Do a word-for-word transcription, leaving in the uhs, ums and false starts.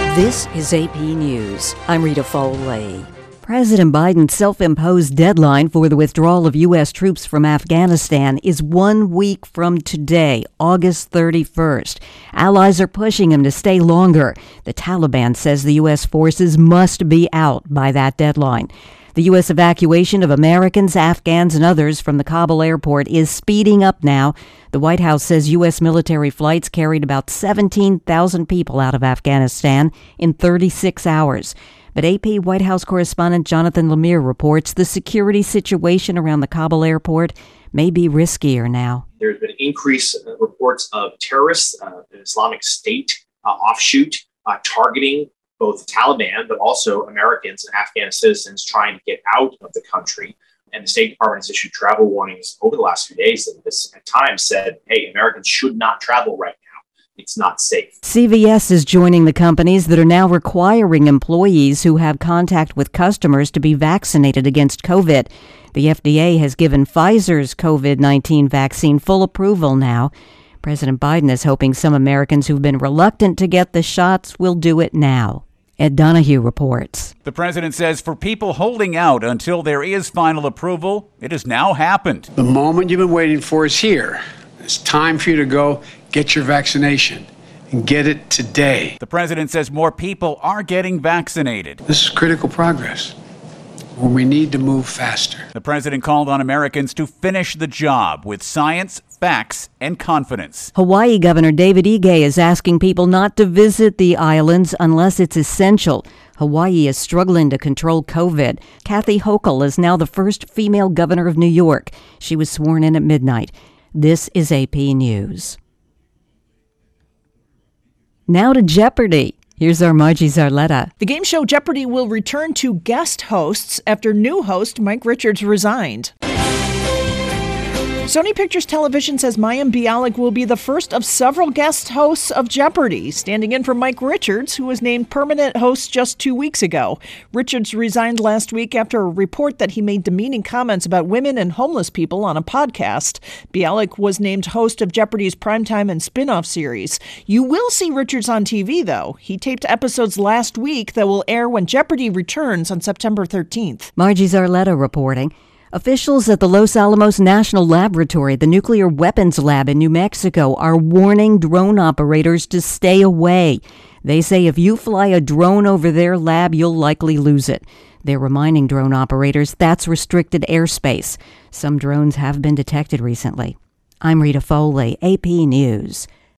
This is A P News. I'm Rita Foley. President Biden's self-imposed deadline for the withdrawal of U S troops from Afghanistan is one week from today, August thirty-first. Allies are pushing him to stay longer. The Taliban says the U S forces must be out by that deadline. The U S evacuation of Americans, Afghans, and others from the Kabul airport is speeding up now. The White House says U S military flights carried about seventeen thousand people out of Afghanistan in thirty-six hours. But A P White House correspondent Jonathan Lemire reports the security situation around the Kabul airport may be riskier now. There's been increased uh, reports of terrorists, uh, an Islamic State uh, offshoot, uh, targeting both the Taliban, but also Americans and Afghan citizens trying to get out of the country. And the State Department has issued travel warnings over the last few days that this at times said, hey, Americans should not travel right now. It's not safe. C V S is joining the companies that are now requiring employees who have contact with customers to be vaccinated against COVID. The F D A has given Pfizer's COVID nineteen vaccine full approval now. President Biden is hoping some Americans who've been reluctant to get the shots will do it now. Ed Donahue reports. The president says for people holding out until there is final approval, it has now happened. The moment you've been waiting for is here. It's time for you to go get your vaccination and get it today. The president says more people are getting vaccinated. This is critical progress where we need to move faster. The president called on Americans to finish the job with science, facts, and confidence. Hawaii Governor David Ige is asking people not to visit the islands unless it's essential. Hawaii is struggling to control COVID. Kathy Hochul is now the first female governor of New York. She was sworn in at midnight. This is A P News. Now to Jeopardy! Here's our Margie Zarletta. The game show Jeopardy will return to guest hosts after new host Mike Richards resigned. Sony Pictures Television says Mayim Bialik will be the first of several guest hosts of Jeopardy, standing in for Mike Richards, who was named permanent host just two weeks ago. Richards resigned last week after a report that he made demeaning comments about women and homeless people on a podcast. Bialik was named host of Jeopardy's primetime and spin-off series. You will see Richards on T V, though. He taped episodes last week that will air when Jeopardy returns on September thirteenth. Margie Zarletta reporting. Officials at the Los Alamos National Laboratory, the nuclear weapons lab in New Mexico, are warning drone operators to stay away. They say if you fly a drone over their lab, you'll likely lose it. They're reminding drone operators that's restricted airspace. Some drones have been detected recently. I'm Rita Foley, A P News.